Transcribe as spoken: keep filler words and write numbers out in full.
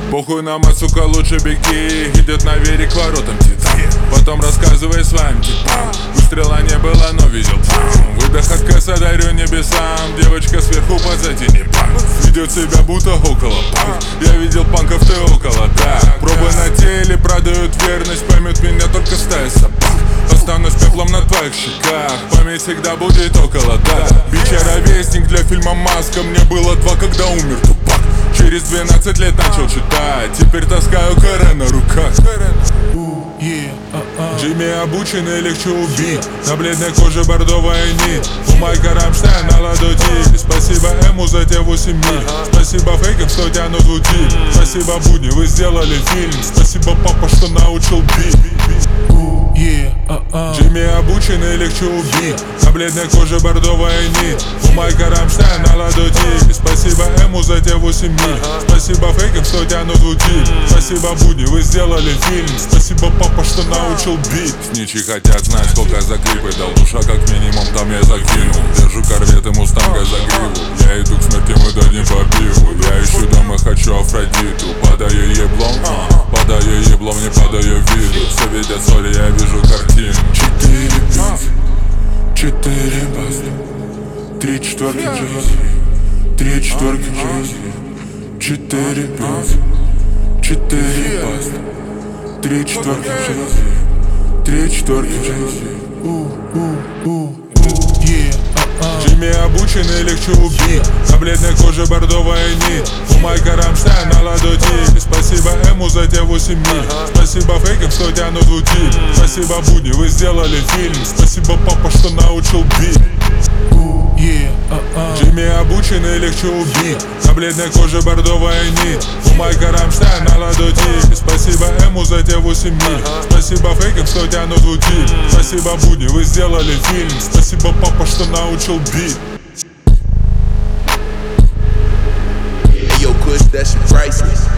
Похуй нам, а сука, лучше беги. Идет на вере к воротам Титан. Потом рассказывай своим типам. Выстрела не было, но видел там. Выдох от кэса дарю небесам. Девочка сверху позади не панк. Ведет себя будто около панк. Я видел панков, ты около, да. Пробы на теле продают верность. Поймет меня только стая собак. Останусь пеплом на твоих щеках. Память всегда будет около, да. Бича ровесник для фильма «Маска». Мне было два, когда умер Тупак. Через двенадцать лет начал читать. Теперь таскаю каре на руках. Джимми обученный, легче убить. На бледной коже бордовая нить. У Майка Рамштайн на ладоти. Спасибо Эму за те восемь миль. Спасибо фейкам, что тянут в утиль. Спасибо будни, вы сделали фильм. Спасибо папа, что научил бить. Джимми обученный, легче убить. На бледной коже бордовая нить. У Майка Рамштайн на ладоти. Спасибо Эму за те восемь миль. Спасибо фейкам, что тянут в утиль. Спасибо будни, вы сделали фильм. Спасибо папа, что научил бить. Сничи хотят знать, сколько за клипы дал. Душа как минимум, там я закинул. Держу корвет и мустанга за гриву. Я иду к смерти, мы дадим по пиву. Я ищу дома, хочу Афродиту. Падаю еблом, падаю еблом, не падаю в виду. Все видят соли, я вижу картину. Четыре пять, четыре пять, три четверки жизни, три четверки жизни. Четыре пять, четыре пять, три четверки жизни, три четверки жизни. Джимми обученный, легче убить. На бледной коже бордовая нить. У Майка Рамштайн на ладоти. Спасибо Эму за те восемь миль. Спасибо фейкам, что тянут в утиль. Спасибо будни, вы сделали фильм. Спасибо папа, что научил бить. Джимми обученный, легче убить. На бледной коже бордовая нить. У Майка Рамштайн на ладоти. Спасибо Эму за те восемь миль. Спасибо фейкам, что тянут в утиль. Спасибо будни, вы сделали фильм. Спасибо папа, что научил бить. Hey, yo, Kush, that shit priceless.